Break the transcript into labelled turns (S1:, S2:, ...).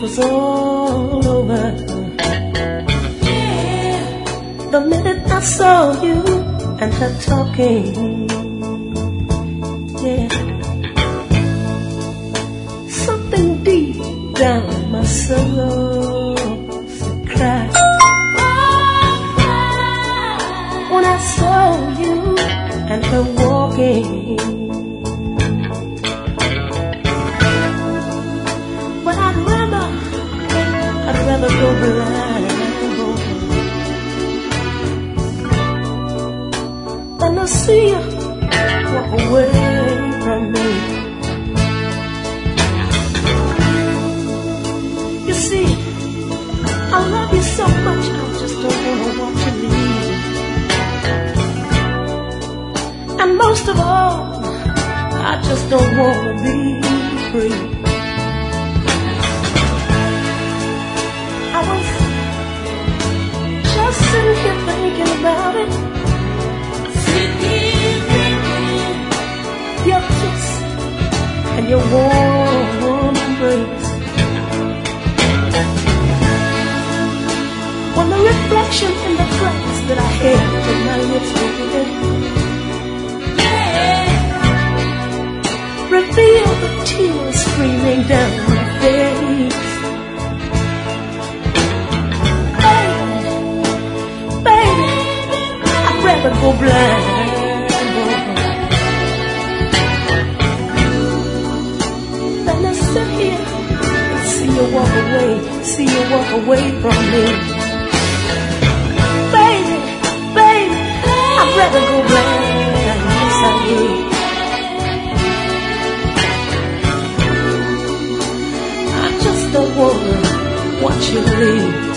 S1: was all over. The minute I saw you and her talking, yeah, something deep down in my soul said cry. When I saw you and her walking, but I'd rather go blind than to see you walk away from me. You see, I love you so much, I just don't wanna watch you leave. And most of all, I just don't wanna be free. I was just sitting here thinking about it. Your kiss and your warm embrace. When the reflection in the glass that I held in my lips open, revealed the tears streaming down my face. Baby, I'd rather go blind see you walk away from me. Baby, baby, I'd rather go blind. Yes, I would. I just don't wanna watch you leave.